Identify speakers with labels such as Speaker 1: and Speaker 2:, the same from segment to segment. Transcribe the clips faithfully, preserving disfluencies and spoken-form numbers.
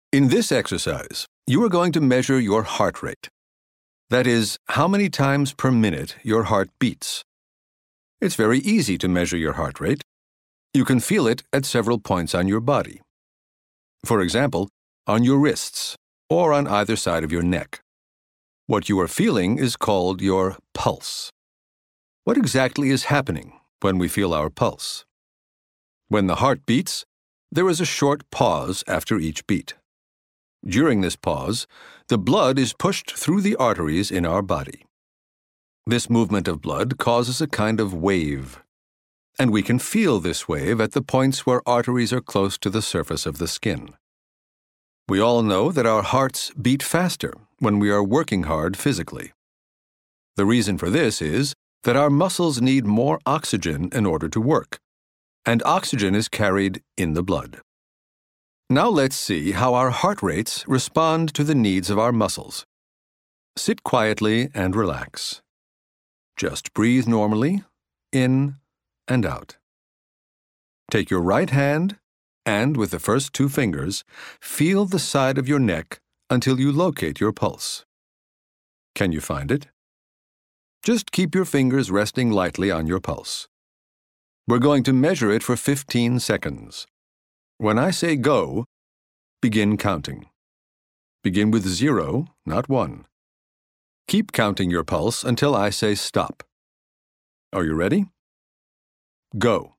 Speaker 1: In this exercise, you are going to measure your heart rate. That is, how many times per minute your heart beats. It's very easy to measure your heart rate. You can feel it at several points on your body. For example, on your wrists or on either side of your neck. What you are feeling is called your pulse. What exactly is happening when we feel our pulse? When the heart beats, there is a short pause after each beat. During this pause, the blood is pushed through the arteries in our body. This movement of blood causes a kind of wave, and we can feel this wave at the points where arteries are close to the surface of the skin. We all know that our hearts beat faster when we are working hard physically. The reason for this is that our muscles need more oxygen in order to work, and oxygen is carried in the blood. Now let's see how our heart rates respond to the needs of our muscles. Sit quietly and relax. Just breathe normally, in and out. Take your right hand and, with the first two fingers, feel the side of your neck until you locate your pulse. Can you find it? Just keep your fingers resting lightly on your pulse. We're going to measure it for fifteen seconds. When I say go, begin counting. Begin with zero, not one. Keep counting your pulse until I say stop. Are you ready? Go.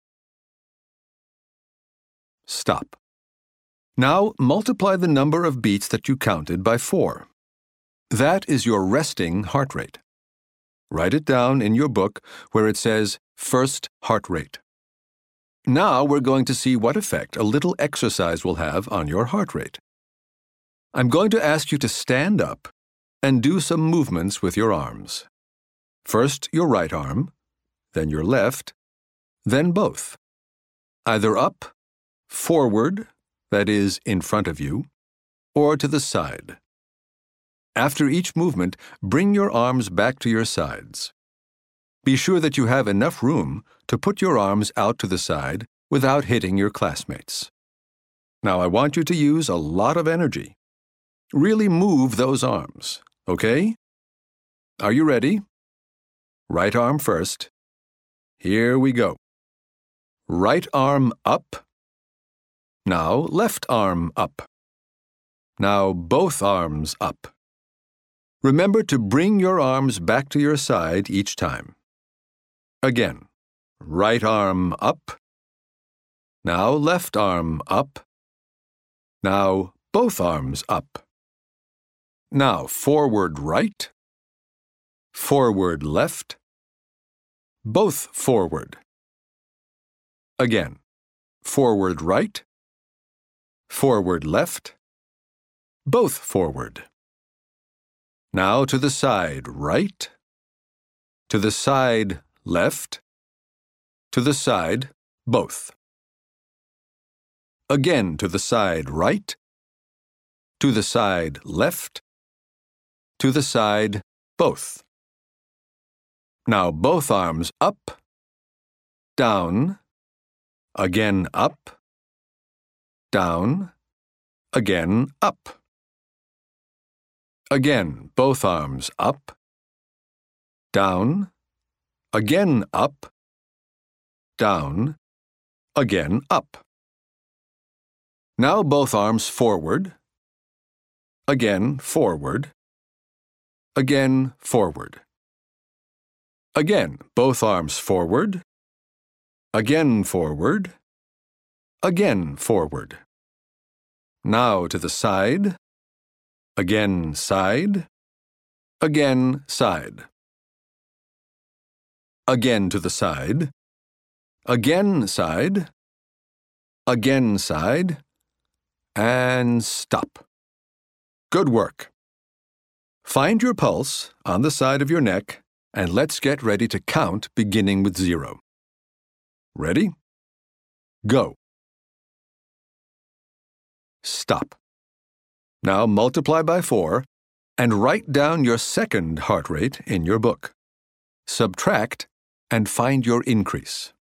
Speaker 1: Stop. Now multiply the number of beats that you counted by four. That is your resting heart rate. Write it down in your book where it says first heart rate. Now we're going to see what effect a little exercise will have on your heart rate. I'm going to ask you to stand up and do some movements with your arms. First your right arm, then your left, then both. Either up, forward, that is, in front of you, or to the side. After each movement, bring your arms back to your sides. Be sure that you have enough room to put your arms out to the side without hitting your classmates. Now I want you to use a lot of energy. Really move those arms, okay? Are you ready? Right arm first. Here we go. Right arm up. Now left arm up. Now both arms up. Remember to bring your arms back to your side each time. Again, right arm up. Now left arm up. Now both arms up. Now forward right. Forward left. Both forward. Again, forward right. Forward left. Both forward. Now to the side right. To the side left. To the side both. Again to the side right. To the side left. To the side both. Now both arms up. Down. Again up. Down. Again up. Again, both arms up, down, again up, down, again up. Now both arms forward, again forward, again forward. Again, both arms forward, again forward, again forward. Now to the side. Again side, again side. Again to the side, again side, again side, and stop. Good work. Find your pulse on the side of your neck and let's get ready to count beginning with zero. Ready? Go. Stop. Now multiply by four and write down your second heart rate in your book. Subtract and find your increase.